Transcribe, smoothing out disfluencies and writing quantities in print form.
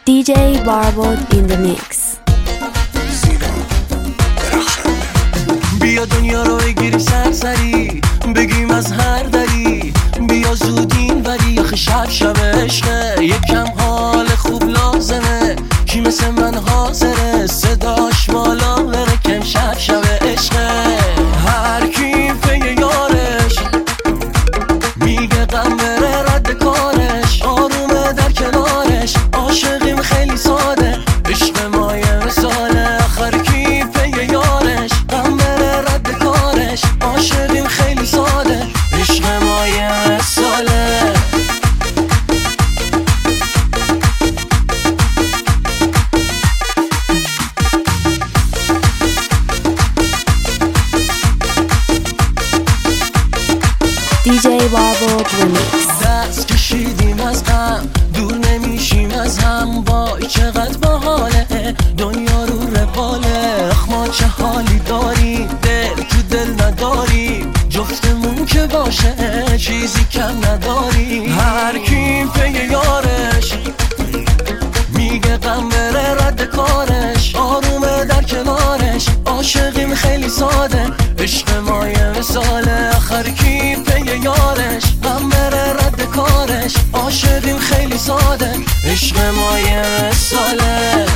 DJ Barbod in the mix. بیا دنیا رو بگیری سرسری، بگیم از هر دری، بیا زودین ولی آخه شب شب عشقه، یکم حال خوب لازمه، کی مثل من حاضره صداش بالا بره کم شب شب عشقه. هر کی پی یارش میگه غم بره رد کارش، آرومه در کنارش، عاشقیم خیلی ساده، عشق ما یه مثاله. آخر کی پی یارش غم بره رد کارش، عاشقیم خیلی ساده، عشق ما یه مثاله. DJ Barbod remix. دست کشیدیم از غم، دور نمیشیم از هم، وای چقدر باحاله دنیا رو رواله. ما چه حالی داریم، دل تو دل نداریم، جفتمون که باشه چیزی کم نداریم. هر کی پی یارش میگه غم بره رد کارش، آرومه در کنارش، عاشقیم خیلی ساده، عشق ما یه مثاله. آخر کی پی یارش غم بره رد کارش، عاشقیم خیلی ساده، عشق ما یه مثاله.